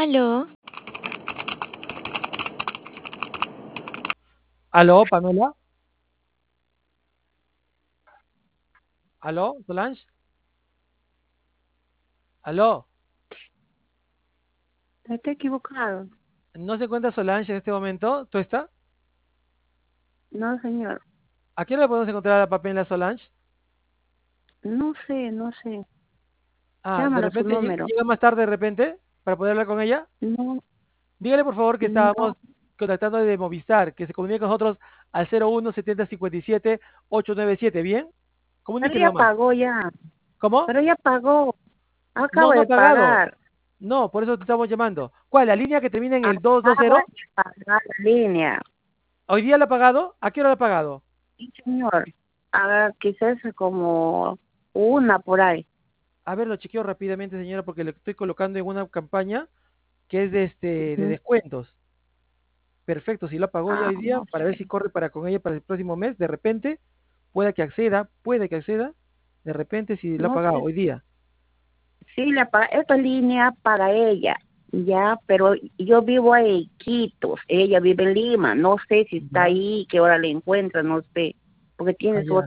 Aló, ¿Aló, Pamela? ¿Aló, Solange? ¿Aló? Está equivocado. ¿No se encuentra Solange en este momento? ¿Tú estás? No, señor. ¿A qué hora podemos encontrar a la Pamela Solange? No sé. Ah, de Llámalo a su repente número. llega más tarde de repente para poder hablar con ella. No, Dígale por favor que no. estábamos contactando de Movistar, que se comunique con nosotros al 01 70 57 897, ¿bien? Pero Comuníquele ya nomás. pagó ya. ¿Cómo? Pero ya pagó. No, Acabo no ha de pagado. pagar. No, por eso te estamos llamando. ¿Cuál? ¿La línea que termina en el Acaba 220? de pagar la línea. ¿Hoy día la ha pagado? ¿A qué hora la ha pagado? Sí, señor. Quizás como una por ahí. A ver, lo chequeo rápidamente, señora, porque le estoy colocando en una campaña que es de Ujú. descuentos. Perfecto, si la pagó ya hoy día, No para ver si sé. corre para con ella para el próximo mes, de repente, puede que acceda, de repente si la ha No pagado sé. hoy día. Sí, esta línea para ella. Ya, pero yo vivo en Iquitos. Ella vive en Lima. No sé si está Ya, ahí, qué hora le encuentra, no sé. Porque tiene su allá.